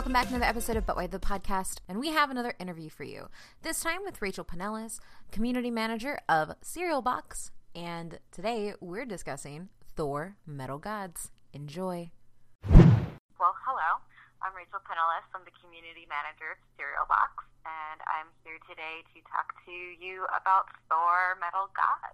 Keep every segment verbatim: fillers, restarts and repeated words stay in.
welcome back to another episode of But Why the Podcast, and we have another interview for you. This time with Rachel Pinellas, community manager of Cereal Box, and today we're discussing Thor: Metal Gods. Enjoy. Well, hello. I'm Rachel Pinellas. I'm the community manager at Cereal Box, and I'm here today to talk to you about Thor: Metal Gods.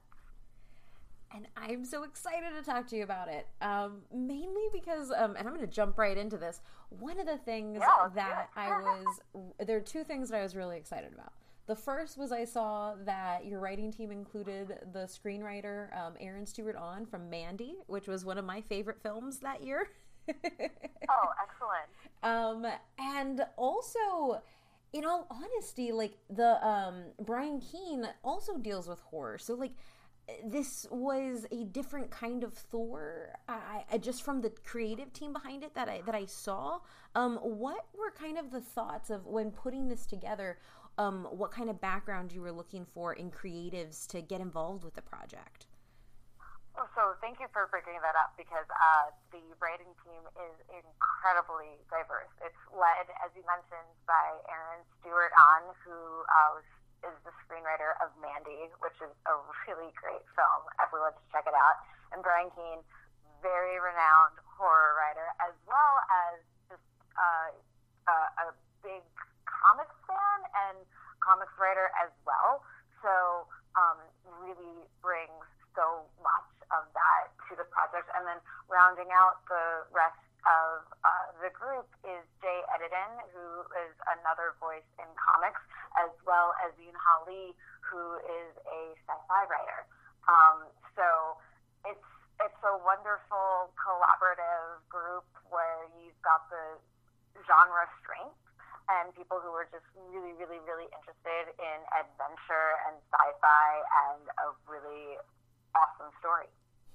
And I'm so excited to talk to you about it, um, mainly because, um, and I'm going to jump right into this, one of the things yeah, that I was, there are two things that I was really excited about. The first was I saw that your writing team included the screenwriter um, Aaron Stewart-On from Mandy, which was one of my favorite films that year. Oh, excellent. Um, and also, in all honesty, like, the um, Brian Keene also deals with horror, so, like, this was a different kind of Thor, I, I just from the creative team behind it that I that I saw. Um, what were kind of the thoughts of when putting this together? Um, what kind of background you were looking for in creatives to get involved with the project? Oh, so thank you for bringing that up because uh, the writing team is incredibly diverse. It's led, as you mentioned, by Aaron Stewart-On, who uh, was is the screenwriter of Mandy, which is a really great film. Everyone should check it out. And Brian Keene, very renowned horror writer, as well as just uh, uh, a big comics fan and comics writer as well. So um, really brings so much of that to the project. And then rounding out the rest of uh, the group is Jay Edidin, who is another voice in comics, as well as Yoon-Ha Lee, who is a sci-fi writer. Um, so it's it's a wonderful collaborative group where you've got the genre strength and people who are just really, really, really interested in adventure and sci-fi and a really awesome story.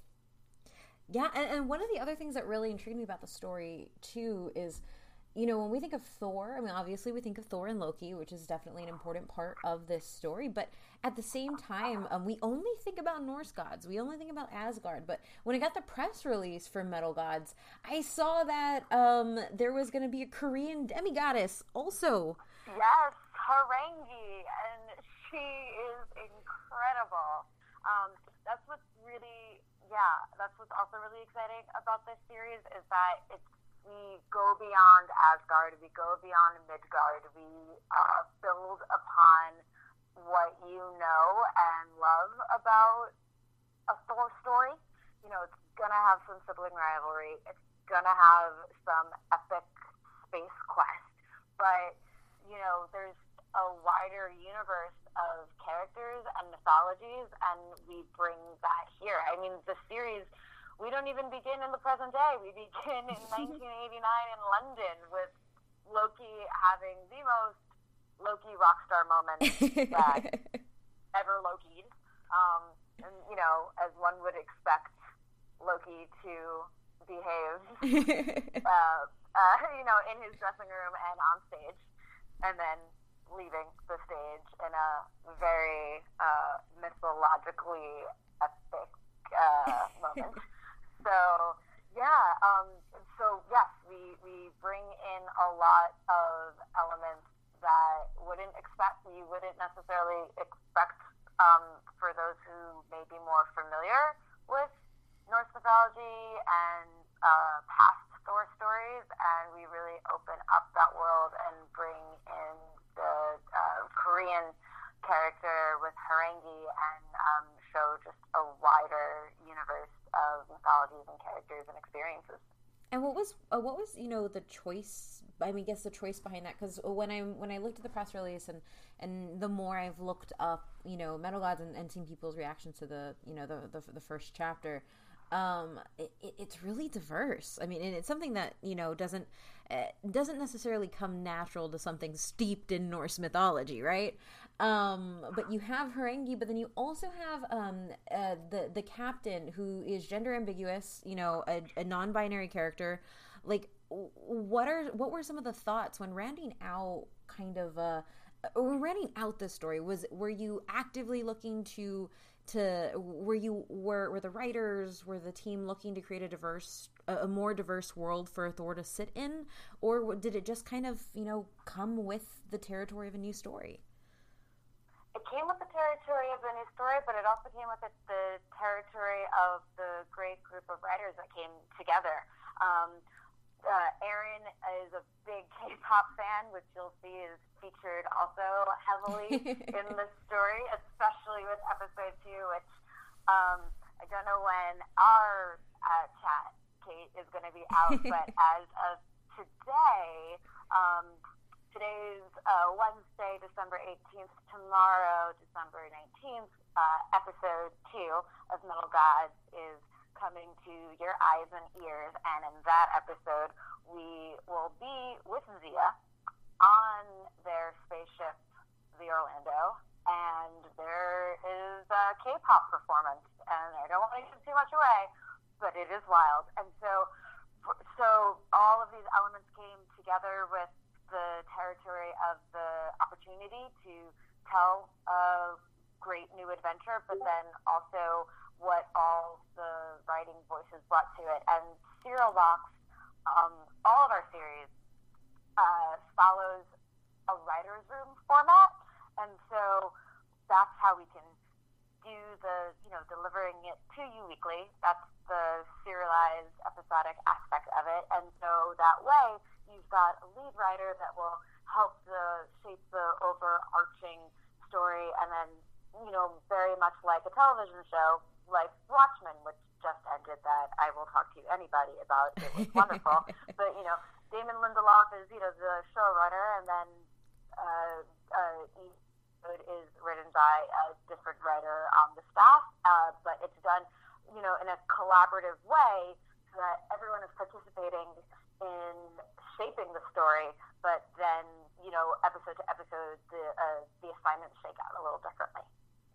Yeah, and, and one of the other things that really intrigued me about the story, too, is, you know, when we think of Thor, I mean, obviously we think of Thor and Loki, which is definitely an important part of this story, but at the same time, um, we only think about Norse gods. We only think about Asgard, but when I got the press release for Metal Gods, I saw that um, there was going to be a Korean demigoddess also. Yes, Harangi, and she is incredible. Um, that's what's really... Yeah, that's what's also really exciting about this series is that it's we go beyond Asgard, we go beyond Midgard, we uh, build upon what you know and love about a Thor story. You know, it's gonna have some sibling rivalry, it's gonna have some epic space quest, but you know, there's a wider universe of characters and mythologies, and we bring that here. I mean, the series, we don't even begin in the present day. We begin in nineteen eighty-nine in London with Loki having the most Loki rockstar moment that ever Loki'd. Um, and, you know, as one would expect Loki to behave, uh, uh, you know, in his dressing room and on stage, and then leaving the stage in a very uh, mythologically epic uh, moment. So, yeah, um, so yes, we, we bring in a lot of elements that wouldn't expect, you wouldn't necessarily expect um, for those who may be more familiar with Norse mythology and uh, past Thor stories, and we really open up that world and bring in the uh, Korean character with Harangi and um, show just a wider universe of mythologies and characters and experiences. And what was uh, what was you know the choice? I mean, I guess the choice behind that, because when I when I looked at the press release and, and the more I've looked up, you know, Metal Gods and, and seen people's reactions to the you know the the, the first chapter. Um, it, it's really diverse. I mean, and it's something that, you know, doesn't, uh, doesn't necessarily come natural to something steeped in Norse mythology, right? Um, but you have Harangi, but then you also have, um, uh, the, the captain who is gender ambiguous, you know, a, a non-binary character. Like, what are, what were some of the thoughts when rounding out kind of, uh, writing out this story, was were you actively looking to to were you were were the writers, were the team looking to create a diverse a more diverse world for Thor to sit in, or did it just kind of, you know, come with the territory of a new story? It came with the territory of the new story, but it also came with it, the territory of the great group of writers that came together. Um, Uh, Aaron is a big K-pop fan, which you'll see is featured also heavily in the story, especially with episode two, which um, I don't know when our uh, chat, Kate, is going to be out, but as of today, um, today's uh, Wednesday, December eighteenth, tomorrow, December nineteenth, uh, episode two of Metal Gods is coming to your eyes and ears, and in that episode we will be with Zia on their spaceship, the Orlando, and there is a K-pop performance, and I don't want to give too much away, but it is wild. And so so all of these elements came together with the territory of the opportunity to tell a great new adventure, but then also what all the writing voices brought to it. And Serial Box, um, all of our series, uh, follows a writer's room format, and so that's how we can do the, you know, delivering it to you weekly. That's the serialized episodic aspect of it, and so that way you've got a lead writer that will help the shape the overarching story, and then, you know, very much like a television show, like Watchmen, which just ended, that I will talk to anybody about. It was wonderful. But, you know, Damon Lindelof is, you know, the showrunner, and then uh, uh, each episode is written by a different writer on the staff, uh, but it's done, you know, in a collaborative way so that everyone is participating in shaping the story, but then, you know, episode to episode, the, uh, the assignments shake out a little differently.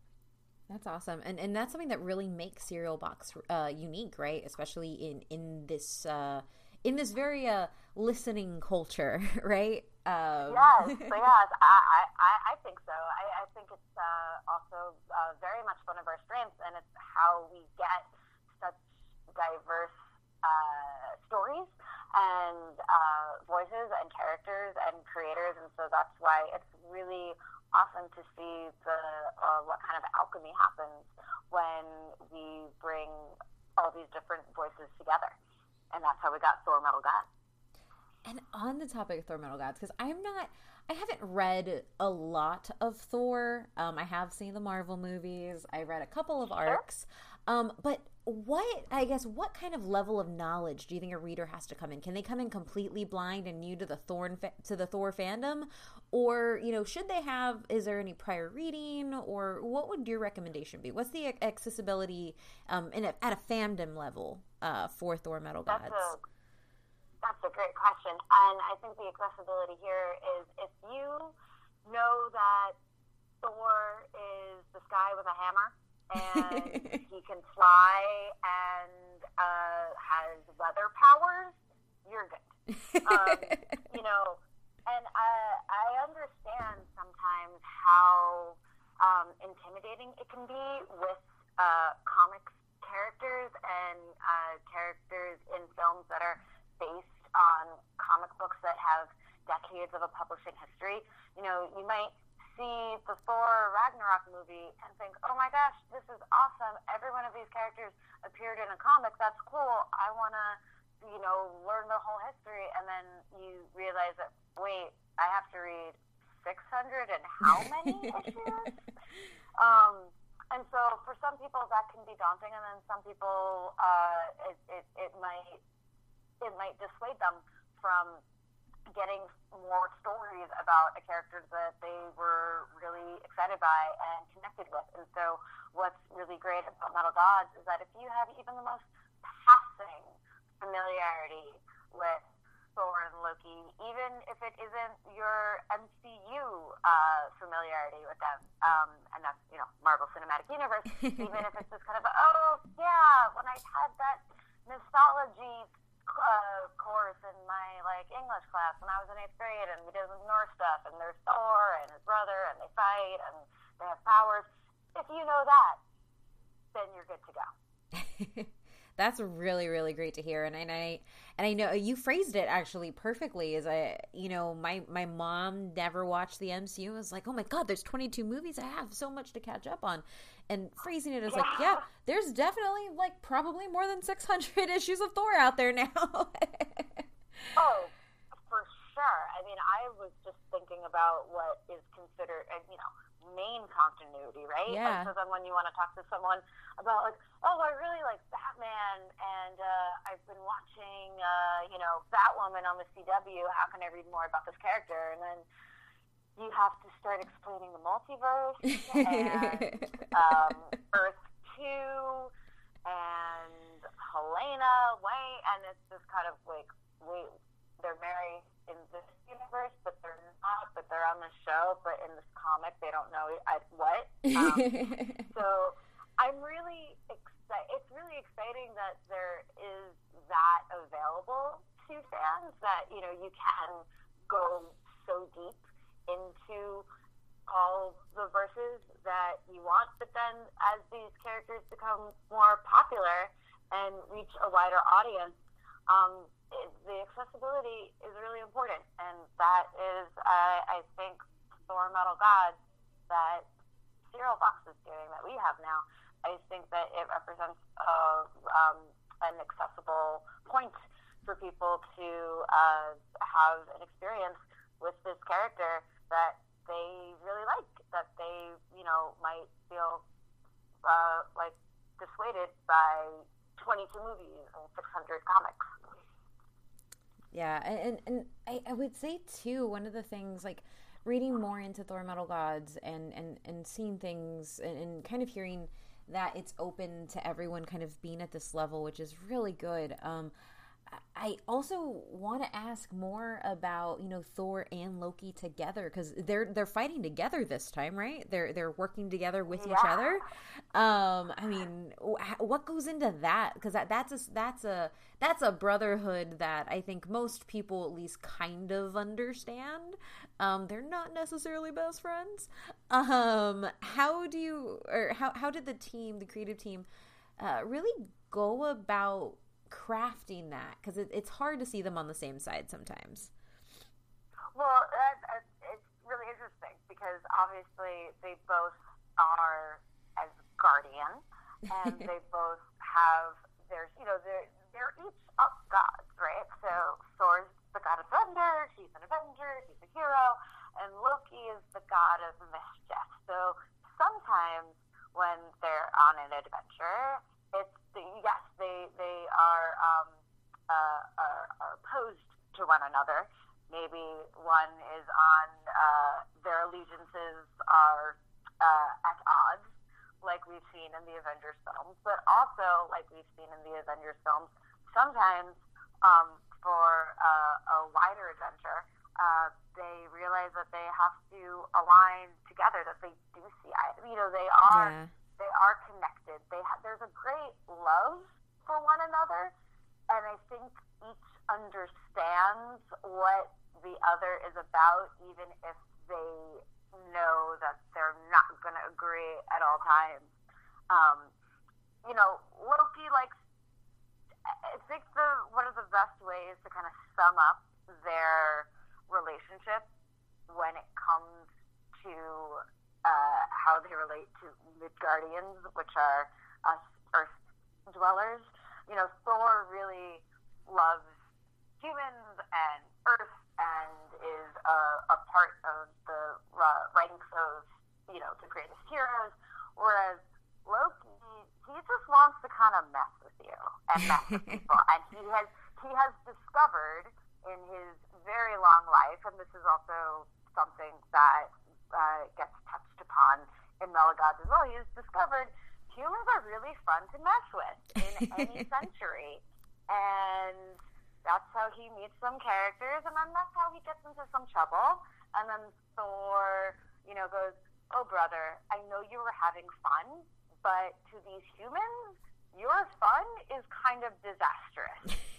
That's awesome. And and that's something that really makes Serial Box uh, unique, right? Especially in, in this uh, in this very uh, listening culture, right? Um... Yes, yes, I, I, I think so. I, I think it's uh, also uh, very much one of our strengths, and it's how we get such diverse uh, stories and uh, voices and characters and creators, and so that's why it's really awesome to see the uh, what kind of alchemy happens when we bring all these different voices together, and that's how we got Thor: Metal Gods. And on the topic of Thor: Metal Gods, because I'm not, I haven't read a lot of Thor. Um, I have seen the Marvel movies. I read a couple of arcs, um, but what, I guess, what kind of level of knowledge do you think a reader has to come in? Can they come in completely blind and new to the Thor to the Thor fandom, or, you know, should they have? Is there any prior reading, or what would your recommendation be? What's the accessibility um, in a, at a fandom level uh, for Thor: Metal Gods? That's a, that's a great question, and I think the accessibility here is if you know that Thor is this guy with a hammer, and he can fly and uh, has weather powers, you're good. Um, you know, and I, I understand sometimes how um, intimidating it can be with uh, comics characters and uh, characters in films that are based on comic books that have decades of a publishing history. You know, you might see the Thor Ragnarok movie and think, oh my gosh, this is awesome. Every one of these characters appeared in a comic. That's cool. I want to, you know, learn the whole history. And then you realize that, wait, I have to read six hundred and how many issues? Um, and so for some people that can be daunting, and then some people, uh, it, it, it might, it might dissuade them from getting more stories about a character that they were really excited by and connected with. And so what's really great about Metal Gods is that if you have even the most passing familiarity with Thor and Loki, even if it isn't your M C U uh, familiarity with them, um, and that's, you know, Marvel Cinematic Universe, even if it's just kind of, oh, yeah, when I had that mythology uh, course in my like English class when I was in eighth grade, and we did Norse stuff, and there's Thor and his brother, and they fight, and they have powers. If you know that, then you're good to go. That's really, really great to hear. And, and I and I know you phrased it actually perfectly. As I, you know, my, my mom never watched the M C U. I was like, oh my God, there's twenty-two movies. I have so much to catch up on. And phrasing it as yeah. like, yeah, there's definitely like probably more than six hundred issues of Thor out there now. Oh, for sure. I mean, I was just thinking about what is considered, you know, main continuity, right? Yeah. And so then when you want to talk to someone about like, oh, I really like Batman, and uh, I've been watching, uh, you know, Batwoman on the C W. How can I read more about this character? And then you have to start explaining the multiverse and um, Earth two and Helena, wait, and it's just kind of like, wait, they're married in this universe, but they're not, but they're on the show, but in this comic, they don't know I, what. Um, so I'm really excited. It's really exciting that there is that available to fans, that, you know, you can go so deep into all the verses that you want, but then as these characters become more popular and reach a wider audience, um, it, the accessibility is really important, and that is, uh, I think, Thor Metal Gods that Serial Box is doing, that we have now. I think that it represents a, um, an accessible point for people to uh, have an experience with this character that they really like, that they, you know, might feel uh, like dissuaded by twenty-two movies and six hundred comics. Yeah, and, and I, I would say, too, one of the things, like, reading more into Thor Metal Gods and, and, and seeing things and, and kind of hearing that it's open to everyone kind of being at this level, which is really good. Um, I also want to ask more about, you know, Thor and Loki together, because they're they're fighting together this time, right? They're they're working together with yeah. each other. Um, I mean, what goes into that? Because that that's a that's a that's a brotherhood that I think most people at least kind of understand. Um, they're not necessarily best friends. Um, how do you or how how did the team, the creative team, uh, really go about crafting that, because it, it's hard to see them on the same side sometimes? Well, that, that, it's really interesting because obviously they both are as guardians, and they both have their, you know, they're they're each up gods, right? So Thor's the god of thunder, he's an avenger, he's a hero, and Loki is the god of mischief. So sometimes when they're on an adventure, it's the, yes, they they are, um, uh, are are opposed to one another. Maybe one is on uh, their allegiances are uh, at odds, like we've seen in the Avengers films, but also like we've seen in the Avengers films, sometimes um, for uh, a wider adventure, uh, they realize that they have to align together, that they do see eye. You know, they are. Yeah. They are connected. They ha- there's a great love for one another, and I think each understands what the other is about, even if they know that they're not going to agree at all times. Um, you know, Loki likes. I think the one of the best ways to kind of sum up their relationship when it comes to Uh, how they relate to Midgardians, which are us Earth dwellers. You know, Thor really loves humans and Earth and is a, a part of the uh, ranks of, you know, the greatest heroes, whereas Loki, he just wants to kind of mess with you and mess with people. And he has, he has discovered in his very long life, and this is also something that Uh, gets touched upon in Metal Gods as well. He has discovered humans are really fun to mess with in any century, and that's how he meets some characters, and then that's how he gets into some trouble. And then Thor, you know, goes, "Oh, brother, I know you were having fun, but to these humans, your fun is kind of disastrous."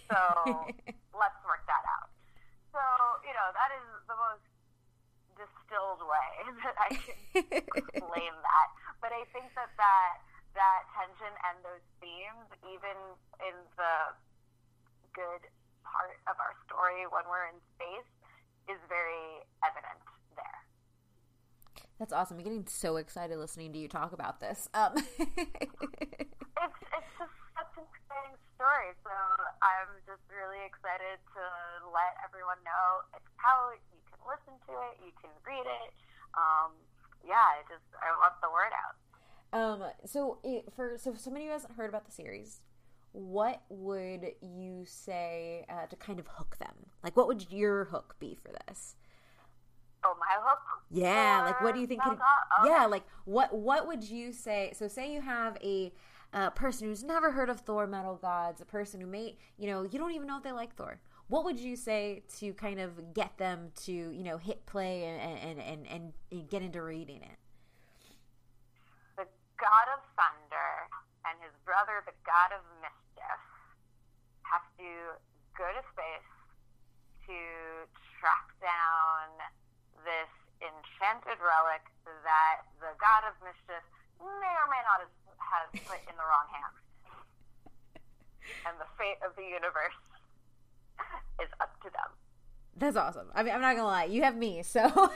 So let's work that out. So, you know, that is the most distilled way that I can explain that. But I think that, that that tension and those themes, even in the good part of our story when we're in space, is very evident there. That's awesome. I'm getting so excited listening to you talk about this. Um. it's it's just such an exciting story. So I'm just really excited to let everyone know it's out. You can listen to it. You can read it. Um, yeah, I just I want the word out. Um. So it, for so for somebody who hasn't heard about the series, what would you say uh, to kind of hook them? Like, what would your hook be for this? Oh, my hook? Yeah, like, what do you think? Could, okay. Yeah, like, what what would you say? So, say you have a uh, person who's never heard of Thor Metal Gods, a person who may, you know, you don't even know if they like Thor. What would you say to kind of get them to, you know, hit play and and, and, and get into reading it? The God of Thunder and his brother, the God of Mischief, have to go to space to track down this enchanted relic that the God of Mischief may or may not have put in the wrong hands. And the fate of the universe is up to them. That's awesome. I mean, I'm not gonna lie. You have me, so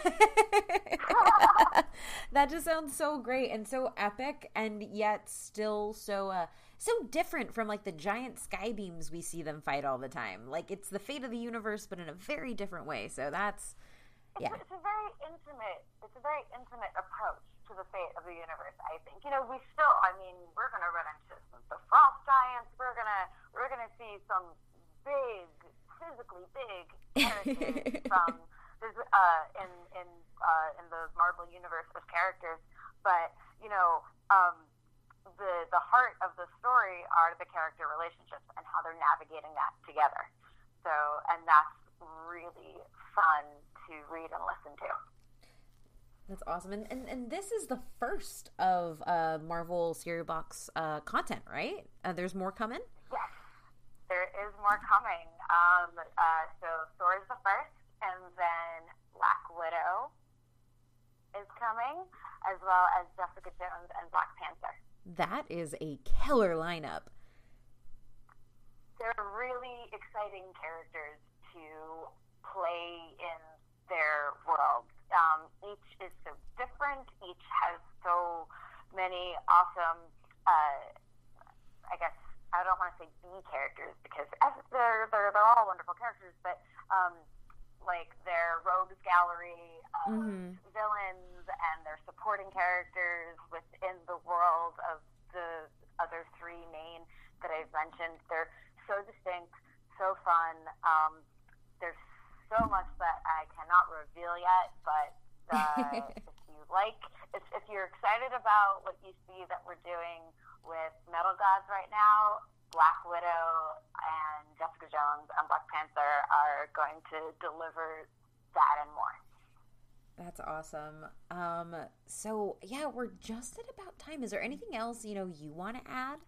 that just sounds so great and so epic, and yet still so uh, so different from like the giant sky beams we see them fight all the time. Like, it's the fate of the universe, but in a very different way. So that's yeah. It's, it's a very intimate. It's a very intimate approach to the fate of the universe. I think. You know, we still. I mean, we're gonna run into some, the frost giants. We're gonna we're gonna see some big. physically big characters from uh, in in uh, in the Marvel universe of characters, but you know um, the the heart of the story are the character relationships and how they're navigating that together. So, and that's really fun to read and listen to. That's awesome, and and, and this is the first of uh, Marvel Cereal Box uh, content, right? Uh, there's more coming. Yes. There is more coming. Um, uh, so Thor is the first, and then Black Widow is coming, as well as Jessica Jones and Black Panther. That is a killer lineup. They're really exciting characters to play in their world. Um, each is so different. Each has so many awesome, uh, I guess, I don't want to say B characters because they're they're they're all wonderful characters, but um, like their rogues gallery of mm-hmm. villains and their supporting characters within the world of the other three main that I've mentioned, they're so distinct, so fun. Um, there's so much that I cannot reveal yet, but uh, if you like, if, if you're excited about what you see that we're doing with Metal Gods right now, Black Widow and Jessica Jones and Black Panther are going to deliver that and more. That's awesome. Um, so yeah, we're just at about time. Is there anything else, you know, you want to add?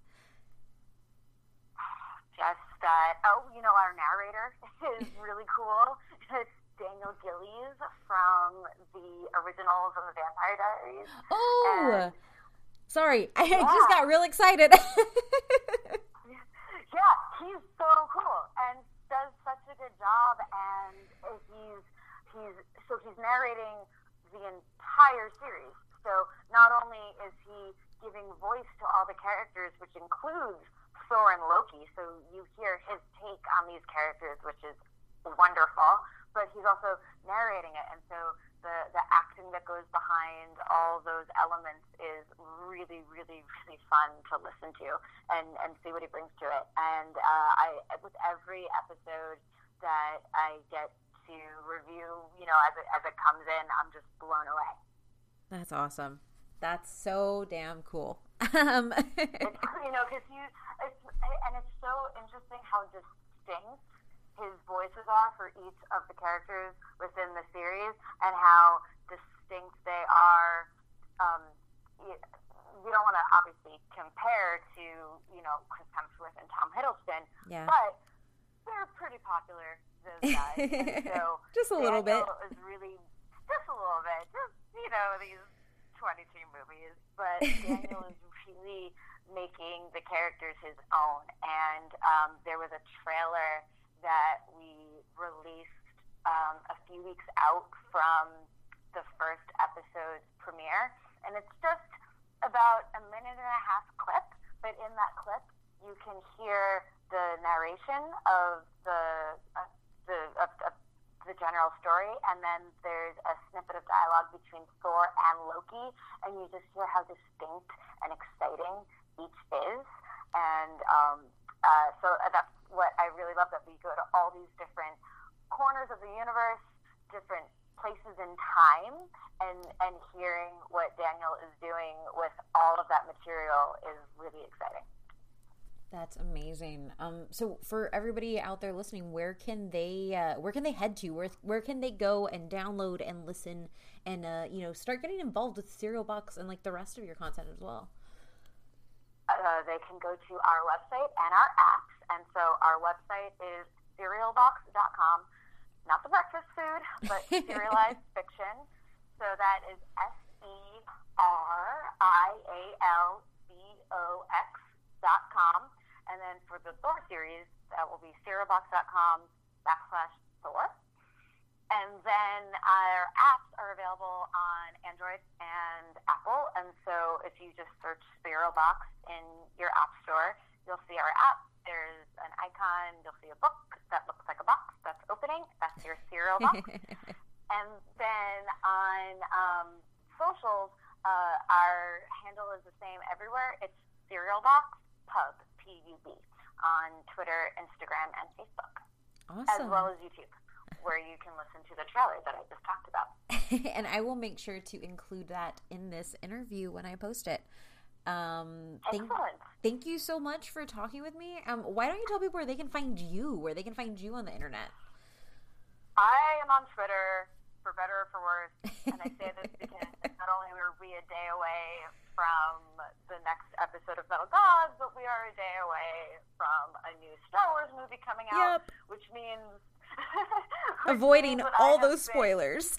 Just that, oh, you know, our narrator is really cool. It's Daniel Gillies from the originals of the Vampire Diaries. Oh! And sorry, I yeah. just got real excited. Yeah, he's so cool and does such a good job. And he's he's so he's narrating the entire series. So not only is he giving voice to all the characters, which includes Thor and Loki, so you hear his take on these characters, which is wonderful. But he's also narrating it, and so the, the acting that goes behind all those elements is really, really, really fun to listen to and, and see what he brings to it. And uh, I, with every episode that I get to review, you know, as it, as it comes in, I'm just blown away. That's awesome. That's so damn cool. Um. it's, you know, because you, it's, and it's so interesting how distinct his voices are for each of the characters within the series, and how distinct they are. Um, we don't want to obviously compare to, you know, Chris Hemsworth and Tom Hiddleston, yeah. but they're pretty popular, those guys. And so just a little Daniel bit. is really, just a little bit, just, you know, these twenty-two movies. But Daniel is really making the characters his own. And um, there was a trailer that we released um, a few weeks out from the first episode's premiere. And it's just about a minute and a half clip. But in that clip, you can hear the narration of the uh, the of, of the general story, and then there's a snippet of dialogue between Thor and Loki, and you just hear how distinct and exciting each is. And um, uh, so that's what I really love, that we go to all these different corners of the universe, different places in time, and and hearing what Daniel is doing with all of that material is really exciting. That's amazing. Um, so for everybody out there listening, where can they uh, where can they head to? Where where can they go and download and listen and uh, you know, start getting involved with Serial Box and like the rest of your content as well? Uh, they can go to our website and our apps. And so our website is serial box dot com. Not the breakfast food, but serialized fiction. So that is S E R I A L B O X dot com. And then for the Thor series, that will be serial box dot com backslash Thor. And then our apps are available on Android and Apple. And so if you just search Serial Box in your app store, you'll see our app. There's an icon. You'll see a book that looks like a box that's opening. That's your Serial Box. And then on um, socials, uh, our handle is the same everywhere. It's Serial Box Pub, P U B, on Twitter, Instagram, and Facebook. Awesome. As well as YouTube, where you can listen to the trailer that I just talked about. And I will make sure to include that in this interview when I post it. Um, thank, Excellent. Thank you so much for talking with me. Um, why don't you tell people where they can find you, where they can find you on the internet? I am on Twitter, for better or for worse, and I say this because not only are we a day away from the next episode of Metal Gods, but we are a day away from a new Star Wars movie coming out, Yep. which means... which Avoiding means all have those been, spoilers.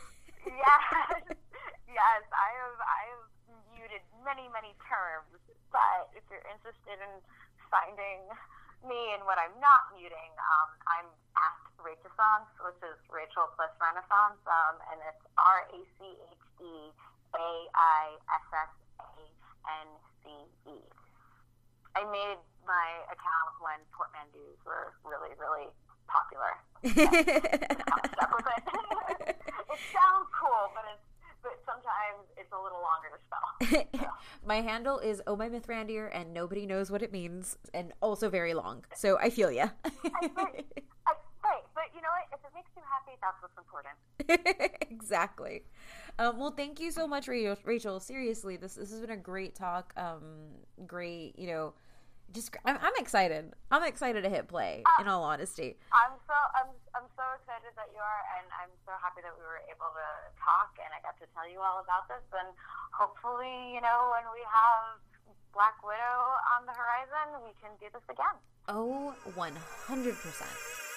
yes, yes, I have, I have muted many, many terms, but if you're interested in finding me and what I'm not muting, um, I'm at Rachessance, which is Rachel plus Renaissance, um, and it's R A C H D A I S S A N C E. I made my account when portmanteaus were really, really popular. I'm stuck with it. It sounds cool, but it's but sometimes it's a little longer to spell. So. My handle is Oh My Mithrandir, and nobody knows what it means, and also very long. So I feel ya. I, but, I, right, but you know what? If it makes you happy, that's what's important. Exactly. Um, well, thank you so much, Rachel. Rachel, seriously, this this has been a great talk. Um, great, you know. Just, I'm, I'm excited. I'm excited to hit play. Uh, in all honesty, I'm so I'm I'm so excited that you are, and I'm so happy that we were able to talk, and I got to tell you all about this. And hopefully, you know, when we have Black Widow on the horizon, we can do this again. Oh, one hundred percent.